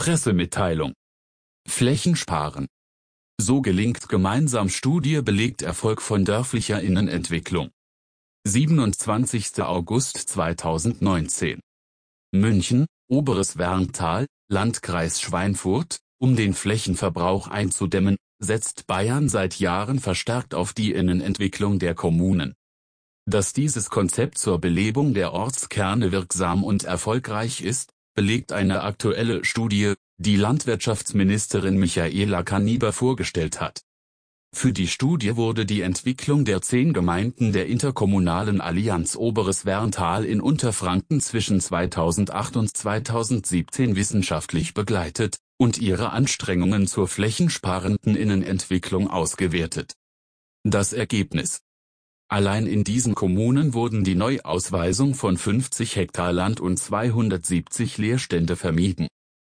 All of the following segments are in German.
Pressemitteilung. Flächen sparen. So gelingt gemeinsam. Studie belegt Erfolg von dörflicher Innenentwicklung. 27. August 2019. München, Oberes Werntal, Landkreis Schweinfurt. Um den Flächenverbrauch einzudämmen, setzt Bayern seit Jahren verstärkt auf die Innenentwicklung der Kommunen. Dass dieses Konzept zur Belebung der Ortskerne wirksam und erfolgreich ist, belegt eine aktuelle Studie, die Landwirtschaftsministerin Michaela Kaniber vorgestellt hat. Für die Studie wurde die Entwicklung der 10 Gemeinden der interkommunalen Allianz Oberes Werntal in Unterfranken zwischen 2008 und 2017 wissenschaftlich begleitet und ihre Anstrengungen zur flächensparenden Innenentwicklung ausgewertet. Das Ergebnis: Allein in diesen Kommunen wurden die Neuausweisung von 50 Hektar Land und 270 Leerstände vermieden.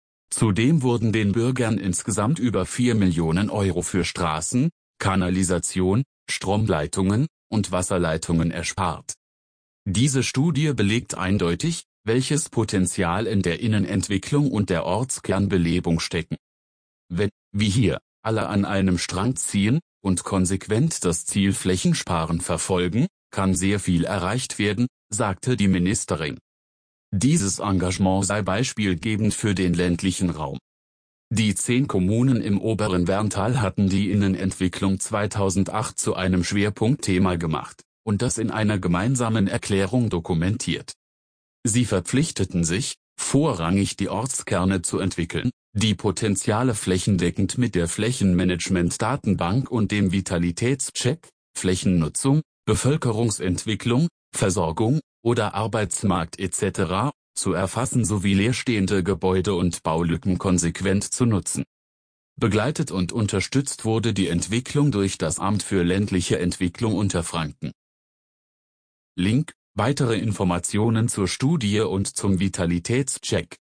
Zudem wurden den Bürgern insgesamt über 4 Millionen Euro für Straßen, Kanalisation, Stromleitungen und Wasserleitungen erspart. Diese Studie belegt eindeutig, welches Potenzial in der Innenentwicklung und der Ortskernbelebung stecken. Wenn, wie hier, alle an einem Strang ziehen und konsequent das Ziel Flächensparen verfolgen, kann sehr viel erreicht werden, sagte die Ministerin. Dieses Engagement sei beispielgebend für den ländlichen Raum. Die 10 Kommunen im oberen Werntal hatten die Innenentwicklung 2008 zu einem Schwerpunktthema gemacht und das in einer gemeinsamen Erklärung dokumentiert. Sie verpflichteten sich, vorrangig die Ortskerne zu entwickeln, die Potenziale flächendeckend mit der Flächenmanagement-Datenbank und dem Vitalitätscheck, Flächennutzung, Bevölkerungsentwicklung, Versorgung oder Arbeitsmarkt etc. zu erfassen sowie leerstehende Gebäude und Baulücken konsequent zu nutzen. Begleitet und unterstützt wurde die Entwicklung durch das Amt für ländliche Entwicklung Unterfranken. Link: Weitere Informationen zur Studie und zum Vitalitätscheck